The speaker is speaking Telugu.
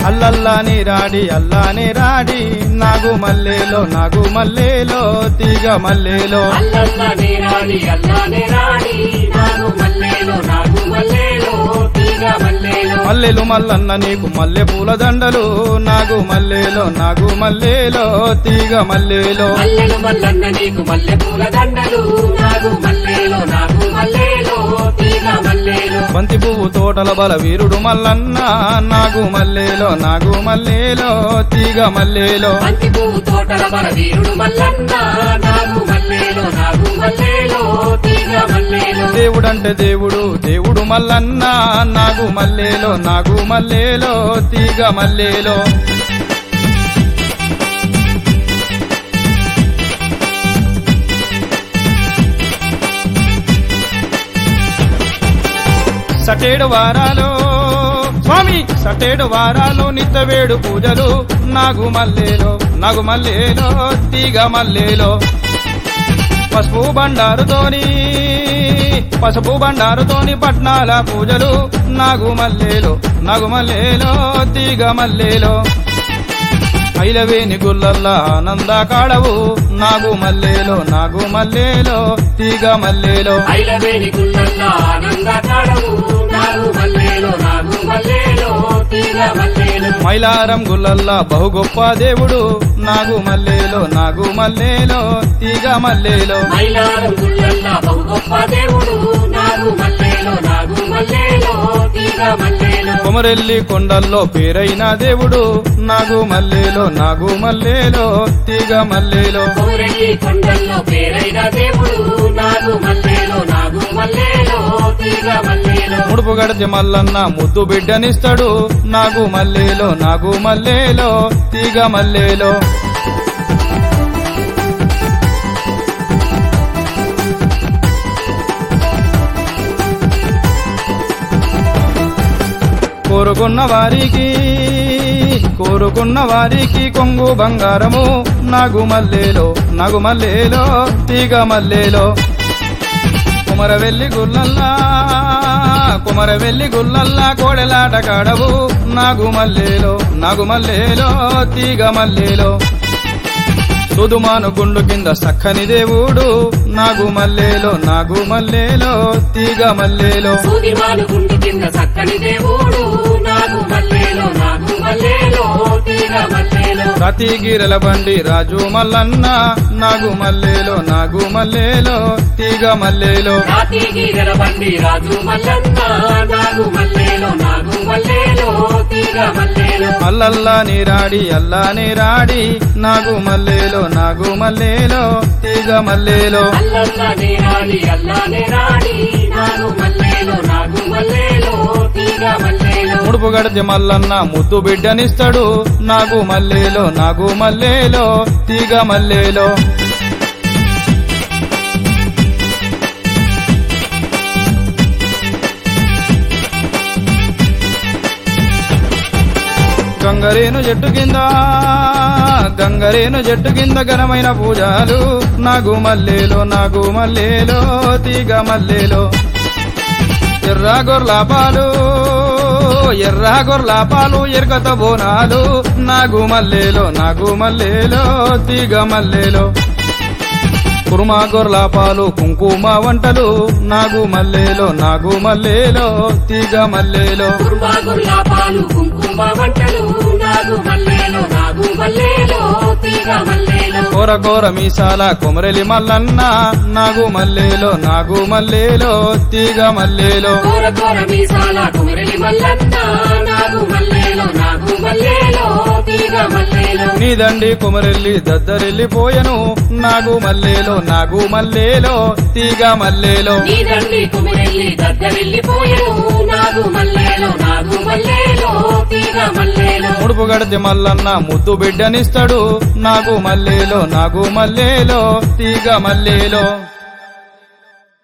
అల్లల్లాని రాడి అల్లాని రాడి నాగు మల్లేలో తీగ మల్లేలో అల్లల్లాని రాడి అల్లాని రాడి నాగు మల్లేలో తీగ మల్లేలో మల్లెలు మల్లన్న నీకు మల్లె పూల దండలు నాగు మల్లేలో తీగ మల్లేలో మల్లెలు మల్లన్న నీకు మల్లె పూల దండలు నాగు మల్లేలో తీగ మల్లేలో బంతి పువ్వు తోటల బల వీరుడు మల్లన్న నాగు మల్లేలో తీగ మల్లేలో బంతి పువ్వు తోటల బల వీరుడు మల్లన్న నాగు మల్లేలో తీగ మల్లేలో దేవుడంటే దేవుడు మల్లన్న నాగు మల్లేలో తీగ మల్లేలో సటేడు వారాలు నిత్యవేడు పూజలు నాగు మల్లేలో తీగ మల్లేలో పసుపు బండారుతోని పట్నాల పూజలు నాగు మల్లేలో తీగ మల్లేలో ఐలవేని గుల్లల్లా ఆనంద కాడవు నాగు మల్లేలో తీగ మల్లేలో ఐలవేని గుల్లల్లా ఆనంద కాడవు నాగు మల్లేలో తీగ మల్లేలో మైలారం గుల్లల్లా బహు గొప్ప దేవుడు నాగు మల్లేలో తీగ మల్లేలో మైలారం గుల్లల్లా బహు గొప్ప దేవుడు నాగు మల్లేలో తీగ మల్లేలో కొమరెల్లి కొండల్లో పేరైన దేవుడు నాగు మల్లేలో తీగ మల్లేలో కొమరెల్లి కొండల్లో పేరైన దేవుడు నాగు మల్లేలో తీగ మల్లేలో ముడుపు గడిచి మల్లన్న ముద్దు బిడ్డనిస్తాడు నాగు మల్లేలో తీగ మల్లేలో కోరుకున్న వారికి కొంగు బంగారము నాగు మల్లేలో తీగ మల్లేలో కుమరవెల్లి గుల్లల్లా కోడెలాట కాడవు నాగు మల్లేలో తీగ మల్లేలో సుదుమాను గుండు కింద సక్కని దేవుడు నాగు మల్లేలో తీగ మల్లేలో సుదిమాను గుండు కింద సక్కని దేవుడు నాగు మల్లేలో తీగ మల్లేలో రతిగిరల బండి రాజు మల్లన్న నాగు మల్లేలో తీగ మల్లేలో రతిగిరల బండి రాజు మల్లన్న నాగు మల్లేలో తీగ మల్లేలో అల్లల్లాని రాడి నాగు మల్లేలో తీగ మల్లేలో అల్లల్లాని రాడి నాగు మల్లేలో తీగ మల్లేలో ముడుపు గడిచి మల్లన్న ముద్దు బిడ్డనిస్తాడు నాగు మల్లేలో తీగ మల్లేలో గంగరేను చెట్టు కింద ఘనమైన పూజలు నాగు మల్లేలో తీగ మల్లేలో ఎర్ర గొర్ల పాలు ఎరకత బోనాలు నాగు మల్లేలో తీగ మల్లేలో కుర్మా గొర్ల పాలు కుంకుమ వంటలు నాగు మల్లేలో తీగ మల్లేలో కుర్మా గొర్ల పాలు కుంకుమ వంటలు నాగు మల్లేలో తీగ మల్లేలో కోర మీసాల కొమరెలి మల్లన్న నాగు మల్లేలో తీగ మల్లేలో కోర మీసాల కొమరెలి మల్లన్న నాగు మల్లేలో తీగ మల్లేలో నీదండి కొమరెల్లి దద్దరెల్లిపోయెను నాగు మల్లేలో తీగ మల్లేలో నీదండి కొమరెల్లి దద్దరెల్లిపోయెను నాగు మల్లేలో తీగ మల్లేలో ముడుపు గడిచి మల్లన్న ముద్దు బిడ్డనిస్తాడు నాగు మల్లేలో తీగ మల్లేలో